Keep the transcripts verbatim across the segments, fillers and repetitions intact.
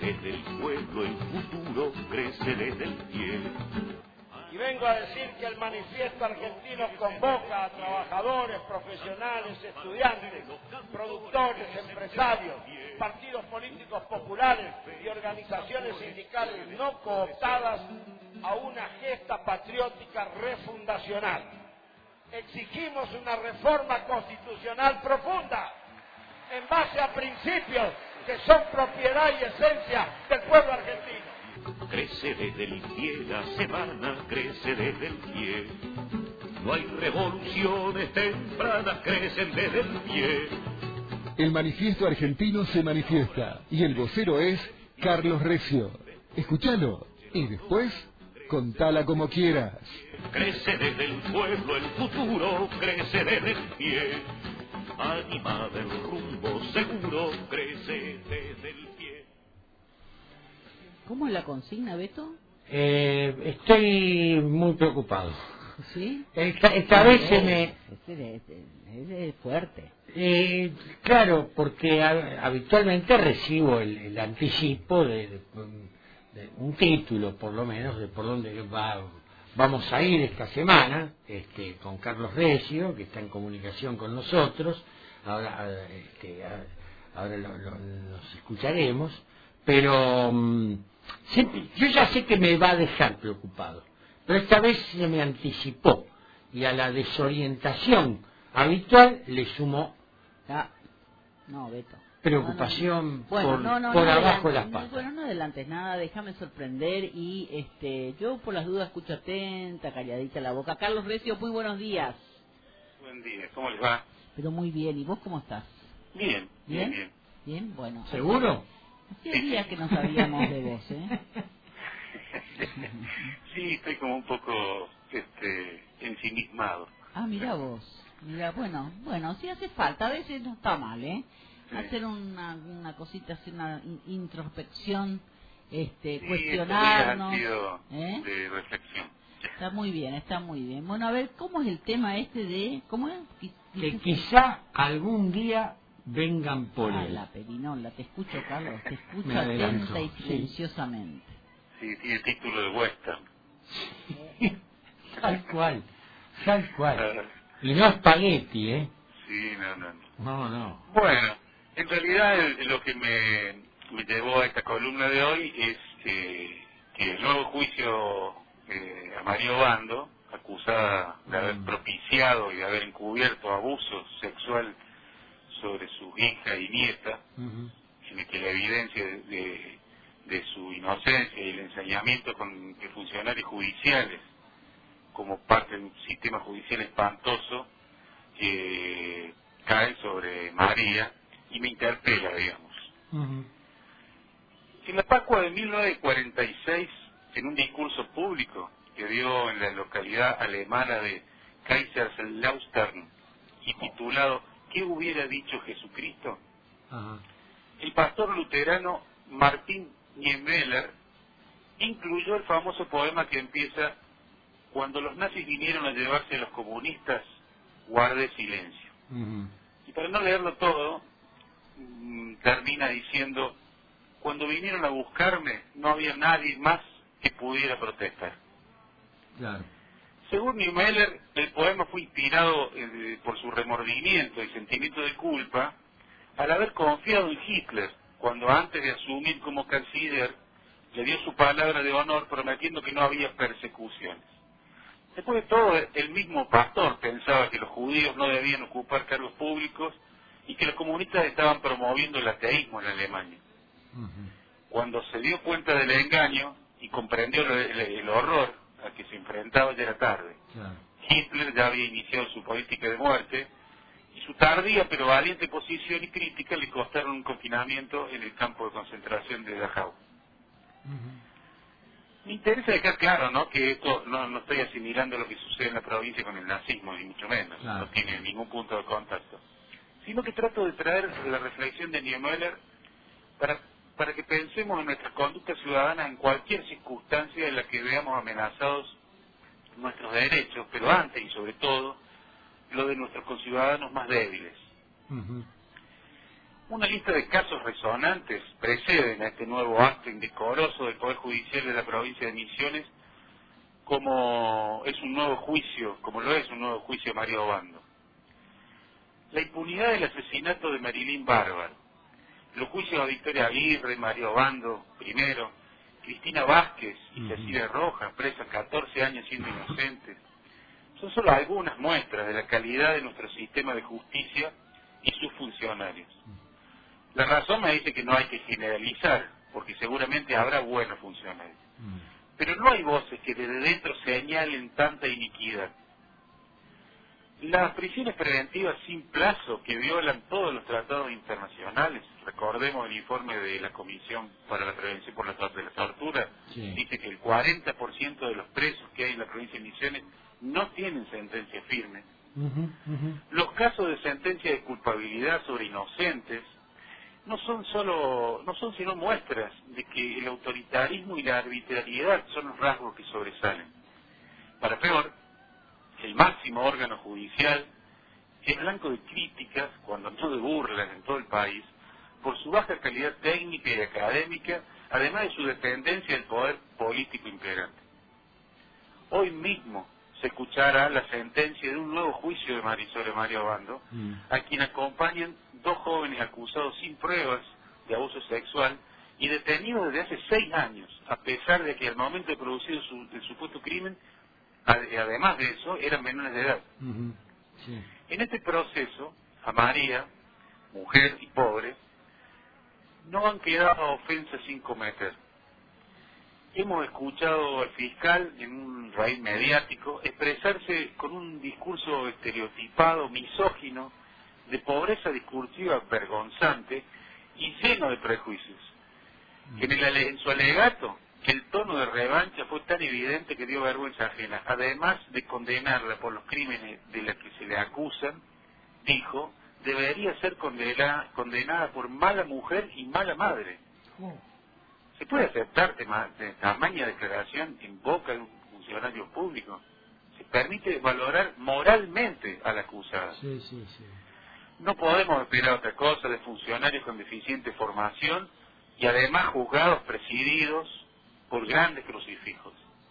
desde el pueblo el futuro crece desde el pie. Y vengo a decir que el manifiesto argentino convoca a trabajadores, profesionales, estudiantes, productores, empresarios, partidos políticos populares y organizaciones sindicales no cooptadas a una gesta patriótica refundacional. Exigimos una reforma constitucional profunda en base a principios que son propiedad y esencia del pueblo argentino. Crece desde el pie la semana, crece desde el pie. No hay revoluciones tempranas, crecen desde el pie. El manifiesto argentino se manifiesta y el vocero es Carlos Recio. Escúchalo y después contala como quieras. Crece desde el pueblo el futuro, crece desde el pie. Animada el rumbo seguro, crece desde el pie. ¿Cómo es la consigna, Beto? Eh, estoy muy preocupado. ¿Sí? Esta, esta vez se me... Ese es, ese es fuerte. Eh, claro, porque a, habitualmente recibo el, el anticipo de, de, de un título, por lo menos, de por dónde va, vamos a ir esta semana, este, con Carlos Recio, que está en comunicación con nosotros. Ahora, este, ahora lo, lo, nos escucharemos, pero um, siempre, yo ya sé que me va a dejar preocupado, pero esta vez se me anticipó y a la desorientación habitual le sumó ah, no, Beto. preocupación no, no. Bueno, por, no, no, por no abajo de adelantes, las patas. Bueno, no adelantes nada, déjame sorprender y este, yo por las dudas escucho atenta, calladita la boca. Carlos Recio, muy buenos días. Buen día, ¿cómo les va? Pero muy bien, ¿y vos cómo estás? Bien, bien, bien. Bien, bueno. ¿Seguro? Hacía días que no sabíamos de vos, ¿eh? Sí, estoy como un poco este, ensimismado. Ah, mira vos. Mira, bueno, bueno, sí hace falta, a veces no está mal, ¿eh? Sí. Hacer una, una cosita, hacer una introspección, este, sí, cuestionarnos. Han sido ¿eh? De reflexión. Está muy bien, está muy bien. Bueno, a ver, ¿cómo es el tema este de...? ¿Cómo es? Que quizá algún día vengan por ah, él. la perinola, te escucho, Carlos, te escucho atenta y silenciosamente. Sí, tiene título de western. Tal cual, tal cual. Y no espagueti, ¿eh? Sí, no, no. No, no. Bueno, en realidad el, lo que me, me llevó a esta columna de hoy es eh, que el nuevo juicio eh, a María Obando, acusada de haber propiciado y de haber encubierto abuso sexual sobre su hija y nieta, uh-huh. en el que la evidencia de, de, de su inocencia y el ensañamiento con de funcionarios judiciales como parte de un sistema judicial espantoso que cae sobre María y me interpela, digamos. Uh-huh. En la Pascua de mil novecientos cuarenta y seis, en un discurso público que dio en la localidad alemana de Kaiserslautern y titulado ¿Qué hubiera dicho Jesucristo? Uh-huh. El pastor luterano Martin Niemöller incluyó el famoso poema que empieza: cuando los nazis vinieron a llevarse a los comunistas, guardé silencio. Uh-huh. Y para no leerlo todo, mmm, termina diciendo: cuando vinieron a buscarme, no había nadie más que pudiera protestar. Claro. Según Niemöller, el poema fue inspirado eh, por su remordimiento y sentimiento de culpa al haber confiado en Hitler, cuando antes de asumir como canciller le dio su palabra de honor prometiendo que no había persecuciones. Después de todo, el mismo pastor pensaba que los judíos no debían ocupar cargos públicos y que los comunistas estaban promoviendo el ateísmo en Alemania. Uh-huh. Cuando se dio cuenta del engaño y comprendió el, el horror al que se enfrentaba, ya era tarde. Claro. Hitler ya había iniciado su política de muerte y su tardía pero valiente posición y crítica le costaron un confinamiento en el campo de concentración de Dachau. Uh-huh. Me interesa dejar claro, ¿no?, que esto no, no estoy asimilando lo que sucede en la provincia con el nazismo, ni mucho menos, claro. No tiene ningún punto de contacto, sino que trato de traer la reflexión de Niemöller para, para que pensemos en nuestra conducta ciudadana en cualquier circunstancia en la que veamos amenazados nuestros derechos, pero antes y sobre todo, lo de nuestros conciudadanos más débiles. Uh-huh. Una lista de casos resonantes preceden a este nuevo acto indecoroso del Poder Judicial de la provincia de Misiones, como es un nuevo juicio, como lo es un nuevo juicio de Mario Obando. La impunidad del asesinato de Marilyn Bárbaro, los juicios a Victoria Aguirre, Mario Obando, primero, Cristina Vázquez y uh-huh. Cecilia Rojas, presas catorce años siendo inocentes, son solo algunas muestras de la calidad de nuestro sistema de justicia y sus funcionarios. La razón me dice que no hay que generalizar, porque seguramente habrá buenos funcionarios. Pero no hay voces que desde dentro señalen tanta iniquidad. Las prisiones preventivas sin plazo que violan todos los tratados internacionales, recordemos el informe de la Comisión para la Prevención por la, de la Tortura, sí. Dice que el cuarenta por ciento de los presos que hay en la provincia de Misiones no tienen sentencia firme. Uh-huh, uh-huh. Los casos de sentencia de culpabilidad sobre inocentes no son solo, no son sino muestras de que el autoritarismo y la arbitrariedad son los rasgos que sobresalen. Para peor, el máximo órgano judicial es blanco de críticas, cuando no de burlas en todo el país, por su baja calidad técnica y académica, además de su dependencia del poder político imperante. Hoy mismo se escuchará la sentencia de un nuevo juicio de Mario, sobre Mario Obando, mm. a quien acompañan dos jóvenes acusados sin pruebas de abuso sexual y detenidos desde hace seis años, a pesar de que al momento de producir su, el supuesto crimen, además de eso, eran menores de edad. Uh-huh. Sí. En este proceso, a María, mujer y pobre, no han quedado ofensas sin cometer. Hemos escuchado al fiscal en un raíz mediático expresarse con un discurso estereotipado, misógino, de pobreza discursiva vergonzante y lleno de prejuicios. Uh-huh. En, el, en su alegato, el tono de revancha fue tan evidente que dio vergüenza ajena. Además de condenarla por los crímenes de los que se le acusan, dijo, debería ser condenada, condenada por mala mujer y mala madre. Oh. ¿Se puede aceptar de tamaña declaración en boca de un funcionario público? Se permite valorar moralmente a la acusada. Sí, sí, sí. No podemos esperar otra cosa de funcionarios con deficiente formación y además juzgados presididos por grandes crucifijos.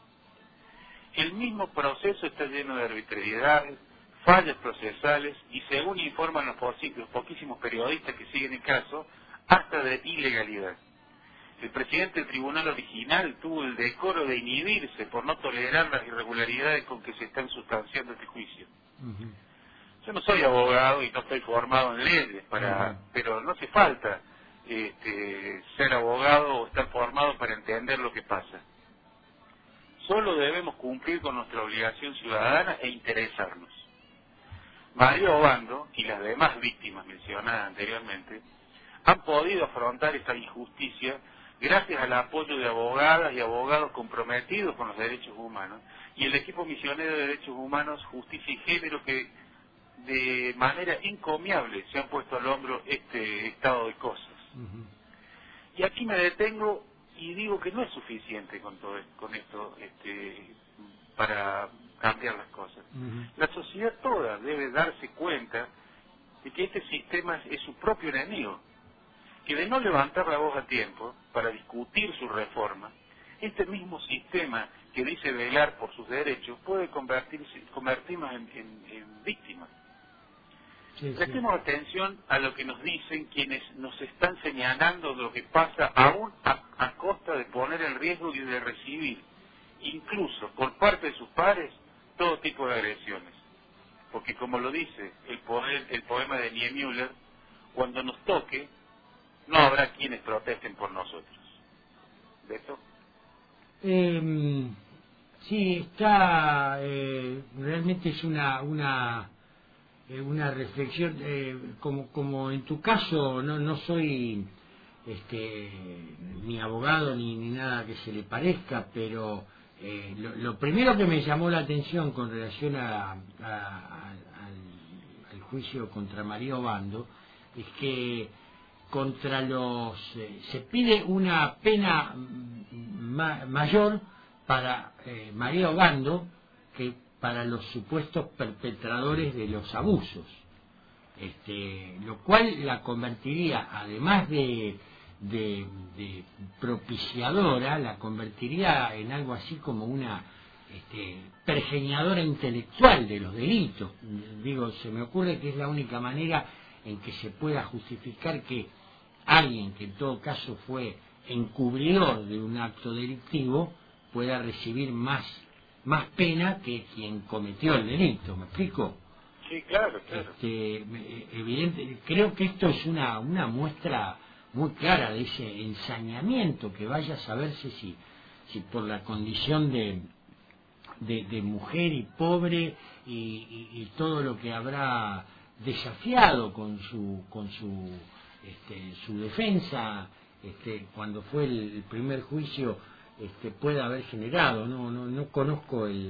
El mismo proceso está lleno de arbitrariedades, fallas procesales y, según informan los, los poquísimos periodistas que siguen el caso, hasta de ilegalidad. El presidente del tribunal original tuvo el decoro de inhibirse por no tolerar las irregularidades con que se están sustanciando este juicio. Uh-huh. Yo no soy abogado y no estoy formado en leyes, para, uh-huh. pero no hace falta Este, ser abogado o estar formado para entender lo que pasa. Solo debemos cumplir con nuestra obligación ciudadana e interesarnos. Mario Obando y las demás víctimas mencionadas anteriormente han podido afrontar esta injusticia gracias al apoyo de abogadas y abogados comprometidos con los derechos humanos y el equipo misionero de derechos humanos, justicia y género que de manera encomiable se han puesto al hombro este estado de cosas. Uh-huh. Y aquí me detengo y digo que no es suficiente con todo esto, con esto este, para cambiar las cosas. Uh-huh. La sociedad toda debe darse cuenta de que este sistema es su propio enemigo, que de no levantar la voz a tiempo para discutir su reforma, este mismo sistema que dice velar por sus derechos puede convertirse, convertirnos en, en, en víctimas. Sí, Prestemos sí. atención a lo que nos dicen quienes nos están señalando lo que pasa aún a, a costa de poner en riesgo y de recibir, incluso por parte de sus pares, todo tipo de agresiones. Porque como lo dice el, poder, el poema de Niemöller, cuando nos toque, no habrá quienes protesten por nosotros. ¿Beto? Eh, sí, está, eh, realmente es una... una... una reflexión, eh, como como en tu caso no no soy este ni abogado ni, ni nada que se le parezca, pero eh, lo, lo primero que me llamó la atención con relación a, a, a al, al juicio contra Mario Obando es que contra los eh, se pide una pena ma, mayor para eh, Mario Obando que para los supuestos perpetradores de los abusos. este, lo cual la convertiría, además de, de, de propiciadora, la convertiría en algo así como una este, pergeñadora intelectual de los delitos. Digo, se me ocurre que es la única manera en que se pueda justificar que alguien que en todo caso fue encubridor de un acto delictivo pueda recibir más más pena que quien cometió el delito. ¿Me explico? Sí, claro, claro. Este, evidente, creo que esto es una una muestra muy clara de ese ensañamiento, que vaya a saberse si si por la condición de de, de mujer y pobre y, y, y todo lo que habrá desafiado con su con su este, su defensa este, cuando fue el, el primer juicio este, puede haber generado. No no no conozco el,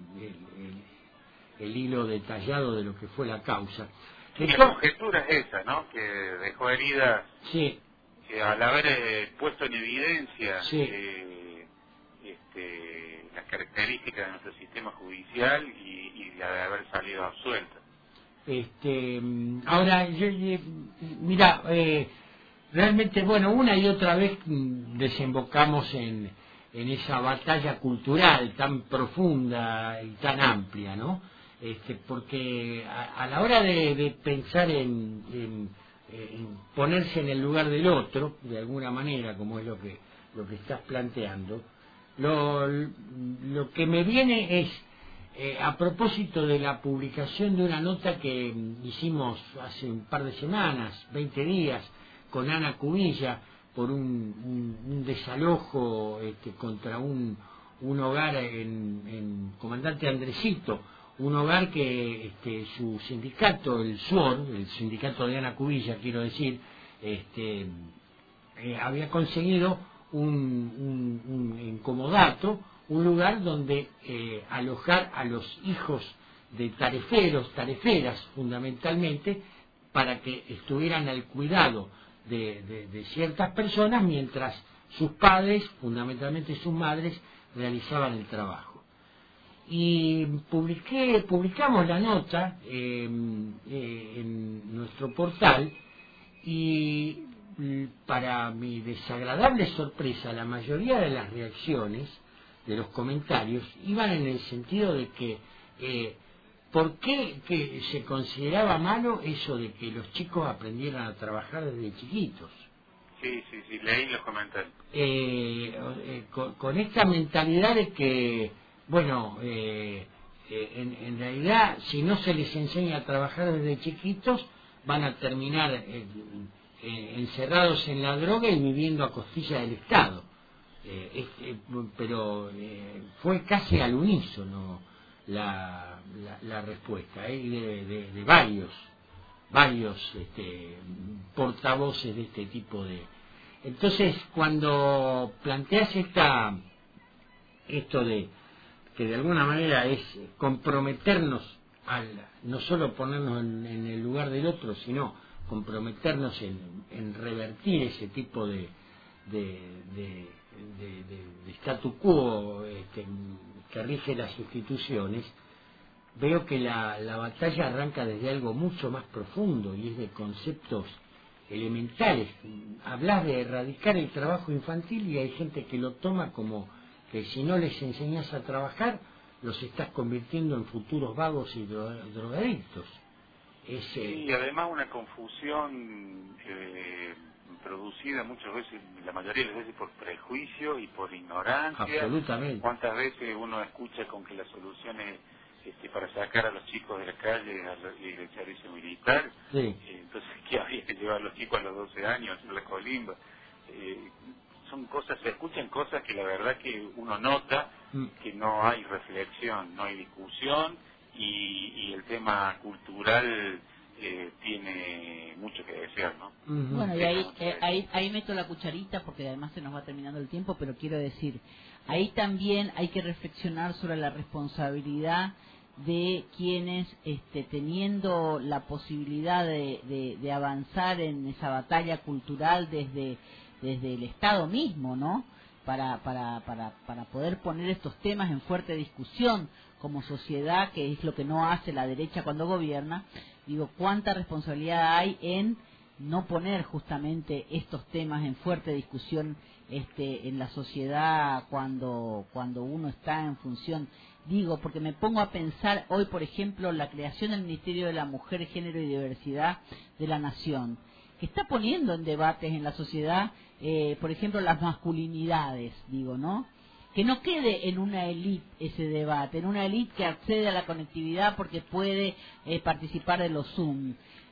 el, el, el hilo detallado de lo que fue la causa. Y la conjetura es esa, ¿no? Que dejó heridas, sí, que al haber eh, puesto en evidencia sí. eh, este, las características de nuestro sistema judicial y, y de haber salido absuelta. Este, ahora, yo, yo, mira, eh, realmente, bueno, una y otra vez desembocamos en, en esa batalla cultural tan profunda y tan amplia, ¿no? Este, porque a, a la hora de, de pensar en, en, en ponerse en el lugar del otro, de alguna manera, como es lo que lo que estás planteando, lo, lo que me viene es Eh, a propósito de la publicación de una nota que hicimos hace un par de semanas, veinte días, con Ana Cubilla, por un, un, un desalojo este, contra un, un hogar en, en Comandante Andresito, un hogar que este, su sindicato, el S U O R, el sindicato de Ana Cubilla, quiero decir, este, eh, había conseguido un, un, un incomodato, un lugar donde eh, alojar a los hijos de tareferos, tareferas fundamentalmente, para que estuvieran al cuidado de, de, de ciertas personas mientras sus padres, fundamentalmente sus madres, realizaban el trabajo. Y publiqué, publicamos la nota eh, eh, en nuestro portal y para mi desagradable sorpresa la mayoría de las reacciones de los comentarios iban en el sentido de que eh, ¿por qué que se consideraba malo eso de que los chicos aprendieran a trabajar desde chiquitos? Sí, sí, sí, leí los comentarios. Eh, eh, con, con esta mentalidad de que, bueno, eh, eh, en, en realidad si no se les enseña a trabajar desde chiquitos van a terminar eh, eh, encerrados en la droga y viviendo a costilla del Estado. Eh, eh, pero eh, fue casi al unísono la, la, la respuesta eh, de, de, de varios varios este, portavoces de este tipo de. Entonces, cuando planteas esta esto de que de alguna manera es comprometernos al no solo ponernos en, en el lugar del otro, sino comprometernos en, en revertir ese tipo de de, de De, de, de statu quo este, que rige las instituciones, veo que la, la batalla arranca desde algo mucho más profundo y es de conceptos elementales. Hablas de erradicar el trabajo infantil y hay gente que lo toma como que si no les enseñas a trabajar los estás convirtiendo en futuros vagos y drogadictos. Es, eh... Sí, y además una confusión eh, producida muchas veces, la mayoría de las veces por prejuicio y por ignorancia. Absolutamente. ¿Cuántas veces uno escucha con que la solución es este, para sacar a los chicos de la calle y del servicio militar? Sí. Eh, entonces, ¿qué habría que llevar a los chicos a los doce años a hacer la colimba? Eh, son cosas, se escuchan cosas que la verdad que uno nota mm. que no hay reflexión, no hay discusión y, y el tema cultural Eh, tiene mucho que desear, ¿no? Uh-huh. Bueno, y ahí, eh, ahí, ahí meto la cucharita porque además se nos va terminando el tiempo, pero quiero decir, ahí también hay que reflexionar sobre la responsabilidad de quienes, este, teniendo la posibilidad de, de, de avanzar en esa batalla cultural desde, desde el Estado mismo, ¿no? Para, para, para, para poder poner estos temas en fuerte discusión como sociedad, que es lo que no hace la derecha cuando gobierna, Digo, cuánta responsabilidad hay en no poner justamente estos temas en fuerte discusión este, en la sociedad cuando, cuando uno está en función. Digo, porque me pongo a pensar hoy, por ejemplo, la creación del Ministerio de la Mujer, Género y Diversidad de la Nación, que está poniendo en debates en la sociedad, eh, por ejemplo, las masculinidades, digo, ¿no? Que no quede en una élite ese debate, en una élite que accede a la conectividad porque puede eh, participar de los Zoom.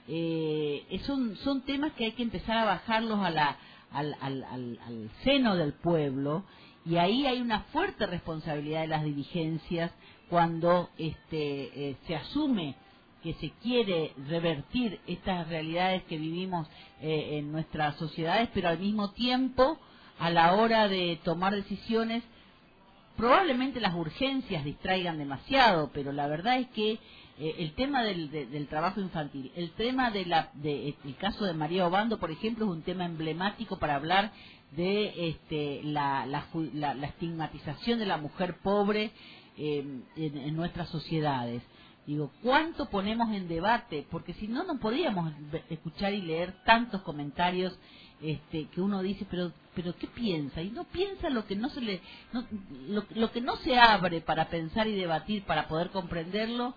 Eh, son, son temas que hay que empezar a bajarlos a la, al, al, al, al seno del pueblo, y ahí hay una fuerte responsabilidad de las dirigencias cuando este, eh, se asume que se quiere revertir estas realidades que vivimos eh, en nuestras sociedades, pero al mismo tiempo, a la hora de tomar decisiones, probablemente las urgencias distraigan demasiado, pero la verdad es que eh, el tema del, de, del trabajo infantil, el tema de la, de, el caso de María Obando, por ejemplo, es un tema emblemático para hablar de este, la, la, la, la estigmatización de la mujer pobre eh, en, en nuestras sociedades. Digo, ¿cuánto ponemos en debate? Porque si no, no podríamos escuchar y leer tantos comentarios este, que uno dice, pero pero ¿qué piensa? Y no piensa lo que no se le no, lo, lo que no se abre para pensar y debatir, para poder comprenderlo,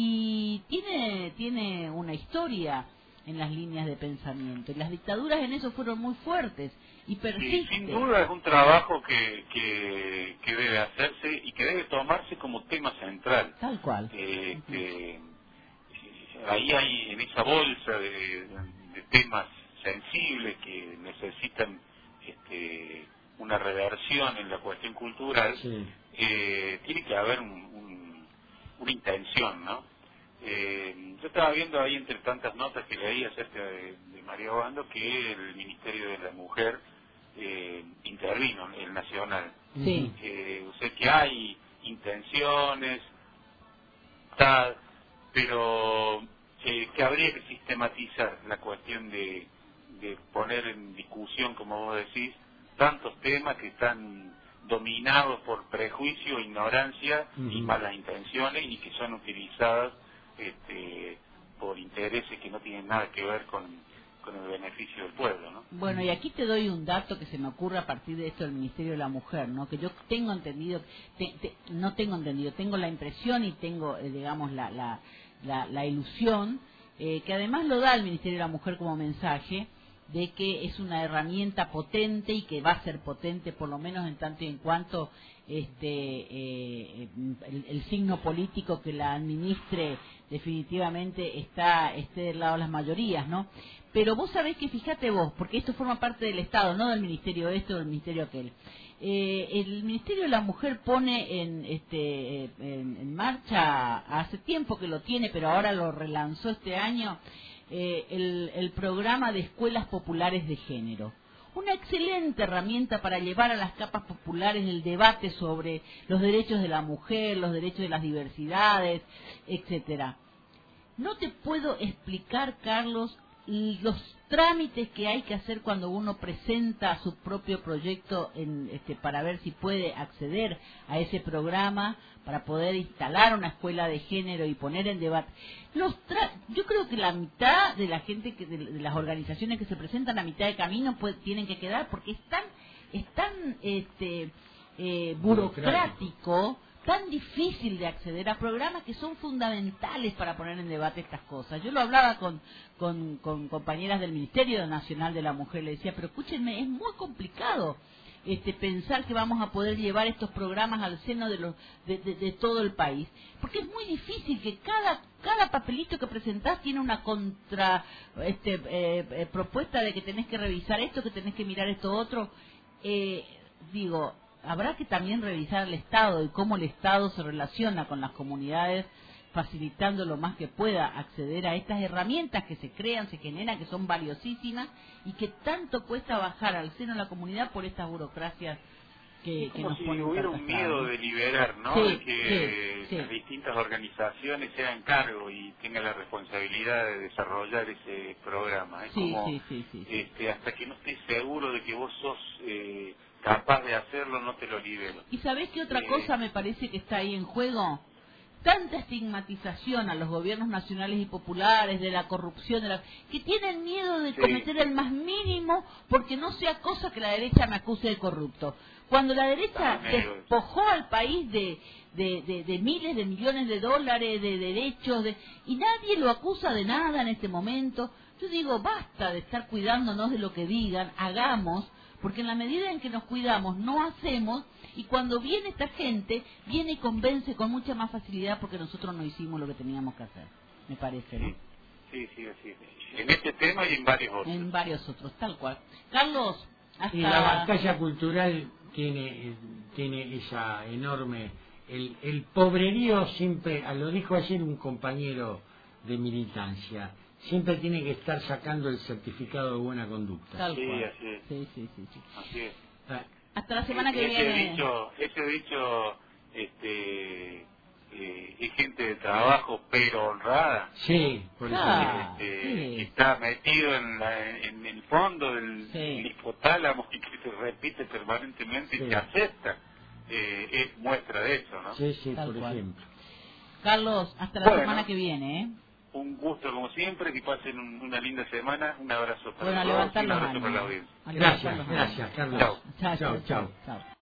y tiene tiene una historia en las líneas de pensamiento. Y las dictaduras en eso fueron muy fuertes y persisten. Sí, sin duda es un trabajo que, que, que debe hacerse y que debe tomarse como tema central. Tal cual. Eh, uh-huh. que, ahí hay en esa bolsa de, de temas sensibles que necesitan este, una reversión en la cuestión cultural, sí. eh, tiene que haber un, un, una intención, ¿no? Eh, yo estaba viendo ahí entre tantas notas que leí acerca de, de María Obando que el Ministerio de la Mujer eh, intervino, el nacional. Sí. Eh, o sea que hay intenciones, tal, pero eh, que habría que sistematizar la cuestión de, de poner en discusión, como vos decís, tantos temas que están dominados por prejuicio, ignorancia uh-huh. y malas intenciones, y que son utilizadas este, por intereses que no tienen nada que ver con, con el beneficio del pueblo, ¿no? Bueno, y aquí te doy un dato que se me ocurre a partir de esto del Ministerio de la Mujer, ¿no? Que yo tengo entendido, te, te, no tengo entendido, tengo la impresión y tengo, eh, digamos, la, la, la, la ilusión, eh, que además lo da el Ministerio de la Mujer como mensaje, de que es una herramienta potente y que va a ser potente por lo menos en tanto y en cuanto este eh, el, el signo político que la administre definitivamente está esté del lado de las mayorías, ¿no? Pero vos sabés que, fíjate vos, porque esto forma parte del Estado, no del Ministerio este o del Ministerio aquel. Eh, el Ministerio de la Mujer pone en este en, en marcha, hace tiempo que lo tiene, pero ahora lo relanzó este año, eh, el, el programa de escuelas populares de género. Una excelente herramienta para llevar a las capas populares el debate sobre los derechos de la mujer, los derechos de las diversidades, etcétera. No te puedo explicar, Carlos, los trámites que hay que hacer cuando uno presenta su propio proyecto en, este, para ver si puede acceder a ese programa, para poder instalar una escuela de género y poner en debate. Los tra Yo creo que la mitad de la gente, que, de, de las organizaciones que se presentan a mitad de camino, pues, tienen que quedar, porque es tan, es tan este, eh, burocrático, tan difícil de acceder a programas que son fundamentales para poner en debate estas cosas. Yo lo hablaba con, con, con compañeras del Ministerio Nacional de la Mujer, le decía, pero escúchenme, es muy complicado este, pensar que vamos a poder llevar estos programas al seno de, los, de, de, de todo el país, porque es muy difícil que cada cada papelito que presentás tiene una contra este, eh, eh, propuesta de que tenés que revisar esto, que tenés que mirar esto otro. Eh, digo, habrá que también revisar el Estado y cómo el Estado se relaciona con las comunidades, facilitando lo más que pueda acceder a estas herramientas que se crean, se generan, que son valiosísimas y que tanto cuesta bajar al seno de la comunidad por estas burocracias que, es que como nos si ponen hubiera un miedo de liberar, ¿no? Sí, de que sí, las sí. distintas organizaciones se hagan cargo y tengan la responsabilidad de desarrollar ese programa. Es sí, como, sí, sí, sí, sí. Este, hasta que no estés seguro de que vos sos eh, capaz de hacerlo, no te lo libero. ¿Y sabés qué otra eh, cosa me parece que está ahí en juego? tanta estigmatización a los gobiernos nacionales y populares de la corrupción, de la, que tienen miedo de Sí. cometer el más mínimo porque no sea cosa que la derecha me acuse de corrupto. Cuando la derecha Ah, negro. despojó al país de, de, de, de miles de millones de dólares, de derechos, de, y nadie lo acusa de nada en este momento, yo digo, basta de estar cuidándonos de lo que digan, hagamos, porque en la medida en que nos cuidamos, no hacemos, y cuando viene esta gente, viene y convence con mucha más facilidad porque nosotros no hicimos lo que teníamos que hacer, me parece, ¿no? Sí, sí, sí, así es. En este tema y en varios otros. En varios otros, tal cual. Carlos, hasta... Y la batalla cultural tiene tiene esa enorme... El, el pobrerío siempre, lo dijo ayer un compañero de militancia, siempre tiene que estar sacando el certificado de buena conducta. Tal Sí, cual. así es. Sí, sí, sí, sí. Así es. Ah, Hasta la semana que ese viene. Dicho, ese dicho, este, eh, es gente de trabajo, pero honrada. sí, por eso Ah, Este, sí. que está metido en, la- en el fondo del, Sí. del hipotálamo y que se repite permanentemente Sí. y que acepta, eh, es muestra de eso, ¿no? sí, sí, Tal por cual. ejemplo. Carlos, hasta la Bueno. semana que viene, ¿eh? Un gusto como siempre, que pasen un- una linda semana, un abrazo para Bueno, a todos y levantar un los abrazo para la ánimos. audiencia. A levantar Gracias, los gracias, ánimos. Carlos. Chao. Chao, chao, chao. chao. chao.